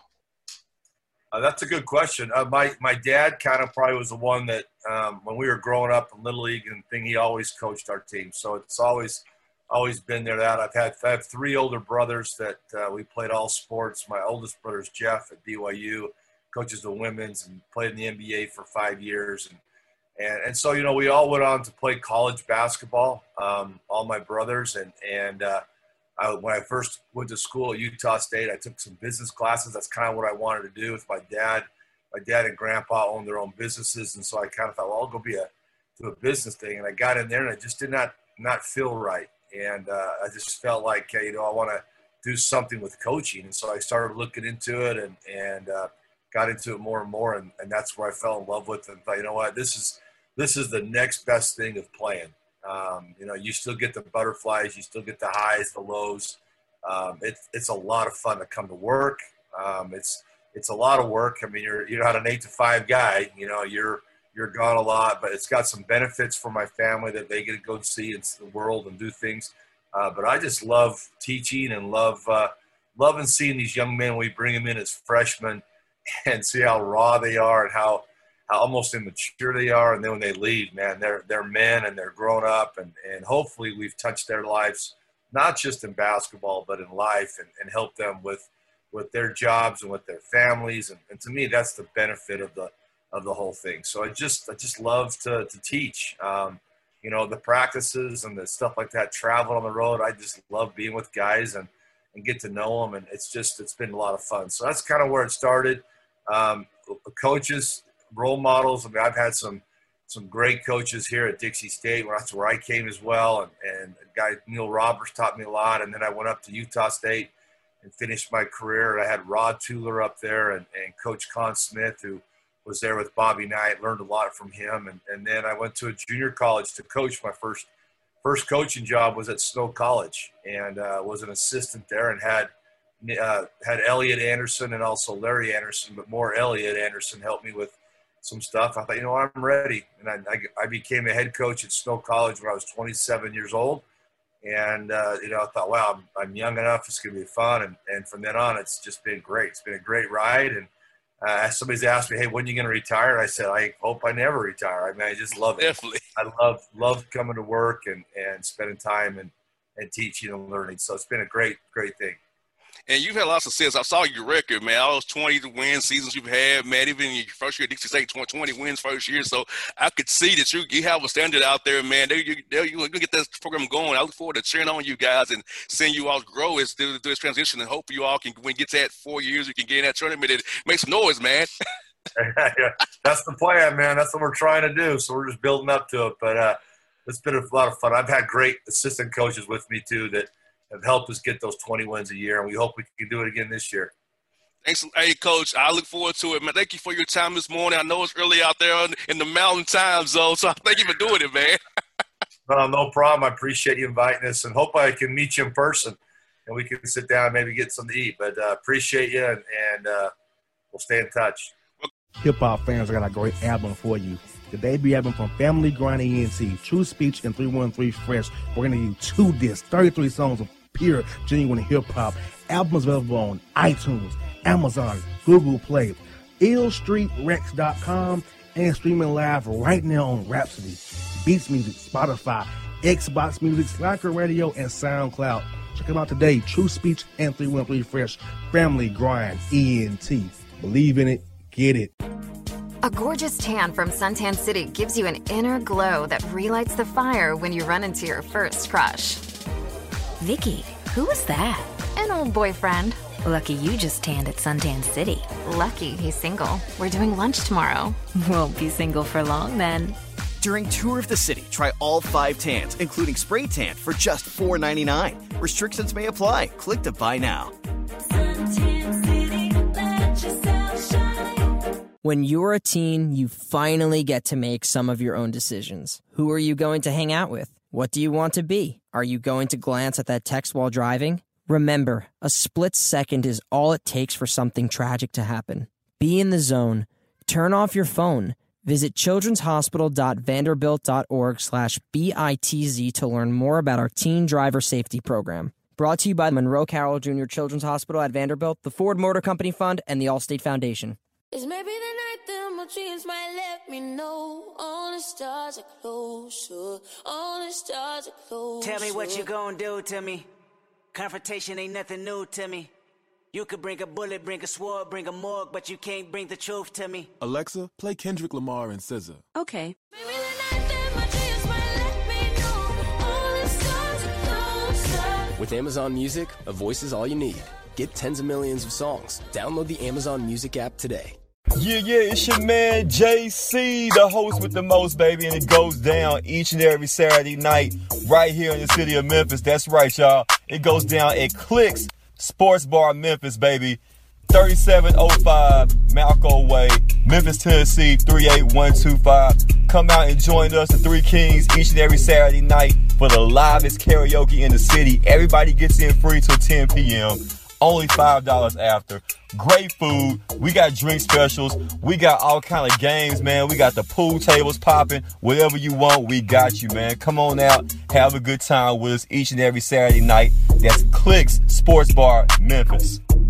That's a good question. My dad kind of probably was the one that when we were growing up in Little League and thing, he always coached our team. So it's always been there. That I have three older brothers that we played all sports. My oldest brother is Jeff at BYU. Coaches the women's and played in the NBA for 5 years. And so, we all went on to play college basketball, all my brothers. And when I first went to school at Utah State, I took some business classes. That's kind of what I wanted to do with my dad. My dad and grandpa owned their own businesses. And so I kind of thought, well, I'll go do a business thing. And I got in there and I just did not feel right. And I just felt like, I want to do something with coaching. And so I started looking into it and got into it more and more, and that's where I fell in love with it. And thought, you know what, this is the next best thing of playing. You still get the butterflies, you still get the highs, the lows. It's a lot of fun to come to work. It's a lot of work. I mean, you're not an 8 to 5 guy. You're gone a lot, but it's got some benefits for my family that they get to go see in the world and do things. But I just love teaching and loving seeing these young men. We bring them in as freshmen and see how raw they are and how almost immature they are. And then when they leave, man, they're men and they're grown up, and hopefully we've touched their lives, not just in basketball, but in life, and help them with their jobs and with their families. And to me, that's the benefit of the whole thing. So I just love to teach, the practices and the stuff like that, travel on the road. I just love being with guys and get to know them. And it's been a lot of fun. So that's kind of where it started. Coaches, role models. I mean, I've had some great coaches here at Dixie State. That's where I came as well. And a guy, Neil Roberts, taught me a lot. And then I went up to Utah State and finished my career. I had Rod Tueller up there and Coach Con Smith, who was there with Bobby Knight. Learned a lot from him. And then I went to a junior college to coach. My first coaching job was at Snow College, and was an assistant there, and had Elliot Anderson and also Larry Anderson, but more Elliot Anderson helped me with some stuff. I thought, you know what, I'm ready. And I became the head coach at Snow College when I was 27 years old. And, you know, I thought, wow, I'm young enough. It's going to be fun. And from then on, it's just been great. It's been a great ride. And somebody's asked me, hey, when are you going to retire? I said, I hope I never retire. I mean, I just love it. Definitely. I love coming to work and spending time and teaching and learning. So it's been a great thing. And you've had lots of success. I saw your record, man. All those 20-win seasons you've had, man. Even in your first year, Dixie State, 20 wins first year. So I could see that you have a standard out there, man. You get this program going. I look forward to cheering on you guys and seeing you all grow through this transition. And hope you all can, when you get to that 4 years, you can get in that tournament and make some noise, man. That's the plan, man. That's what we're trying to do. So we're just building up to it. But it's been a lot of fun. I've had great assistant coaches with me, too, that have helped us get those 20 wins a year, and we hope we can do it again this year. Thanks. Hey, Coach, I look forward to it, man. Thank you for your time this morning. I know it's early out there in the mountain time zone, so thank you for doing it, man. No problem. I appreciate you inviting us, and hope I can meet you in person, and we can sit down and maybe get something to eat. But appreciate you, and we'll stay in touch. Hip-hop fans, I got a great album for you. The debut album from Family Grind ENT, True Speech and 313 Fresh. We're going to do 2 discs, 33 songs of pure, genuine hip-hop. Albums available on iTunes, Amazon, Google Play, illstreetrex.com, and streaming live right now on Rhapsody, Beats Music, Spotify, Xbox Music, Slacker Radio, and SoundCloud. Check them out today. True Speech and 313 Fresh. Family Grind ENT. Believe in it. Get it. A gorgeous tan from Suntan City gives you an inner glow that relights the fire when you run into your first crush. Vicky, who was that? An old boyfriend. Lucky you just tanned at Suntan City. Lucky he's single. We're doing lunch tomorrow. Won't be single for long then. During Tour of the City, try all 5 tans, including spray tan, for just $4.99. Restrictions may apply. Click to buy now. When you're a teen, you finally get to make some of your own decisions. Who are you going to hang out with? What do you want to be? Are you going to glance at that text while driving? Remember, a split second is all it takes for something tragic to happen. Be in the zone. Turn off your phone. Visit childrenshospital.vanderbilt.org/BITZ to learn more about our teen driver safety program. Brought to you by Monroe Carroll Jr. Children's Hospital at Vanderbilt, the Ford Motor Company Fund, and the Allstate Foundation. It's maybe the night that my dreams might let me know. All the stars are closer. All the stars are closer. Tell me what you gonna do to me. Confrontation ain't nothing new to me. You could bring a bullet, bring a sword, bring a morgue, but you can't bring the truth to me. Alexa, play Kendrick Lamar and SZA. Okay. Maybe the night that my dreams might let me know. All the stars are closer. With Amazon Music, a voice is all you need. Get tens of millions of songs. Download the Amazon Music app today. Yeah, it's your man JC, the host with the most, baby, and it goes down each and every Saturday night right here in the city of Memphis. That's right, y'all. It goes down at Clicks Sports Bar Memphis, baby. 3705 Malco Way, Memphis, Tennessee, 38125. Come out and join us, the Three Kings, each and every Saturday night for the livest karaoke in the city. Everybody gets in free till 10 p.m. Only $5 after. Great food. We got drink specials. We got all kind of games, man. We got the pool tables popping. Whatever you want, we got you, man. Come on out. Have a good time with us each and every Saturday night. That's Clicks Sports Bar, Memphis.